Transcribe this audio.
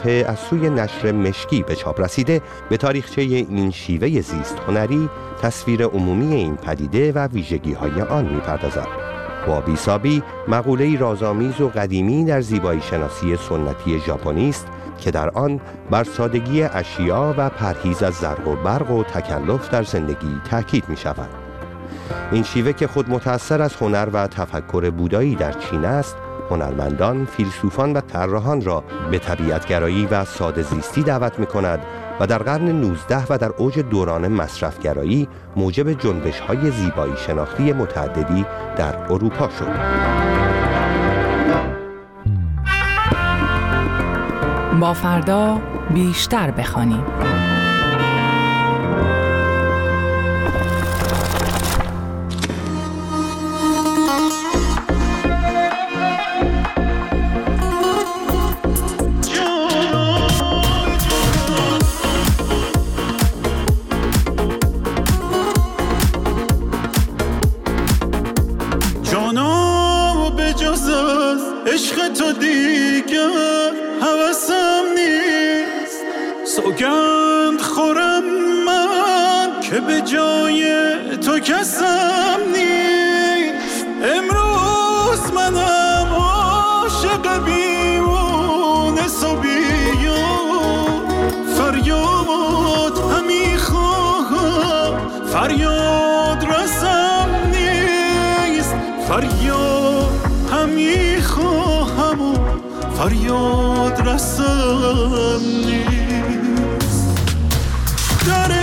صفحه از سوی نشر مشکی به چاپ رسیده به تاریخچه این شیوه زیست هنری تصویر عمومی این پدیده و ویژگی‌های آن می‌پردازد. وابی سابی مقوله‌ای رازآمیز و قدیمی در زیبایی شناسی سنتی ژاپنی است که در آن بر سادگی اشیا و پرهیز از زرق و برق و تکلف در زندگی تاکید می‌شود. این شیوه که خود متأثر از هنر و تفکر بودایی در چین است، هنرمندان، فیلسوفان و طراحان را به طبیعت‌گرایی و ساده زیستی دعوت می‌کند و در قرن 19 و در اوج دوران مصرف‌گرایی موجب جنبش‌های زیبایی شناختی متعددی در اروپا شد. با فردا بیشتر بخوانیم. عشق تو دیگر هوسم نیست، سوگند خورم من که به جای تو کسم نیست. امروز منم عاشق بیمونس و بیون، فریاد همی خواهم فریاد رسم نیست، فریاد همی خواهم و فریاد رسم نیست.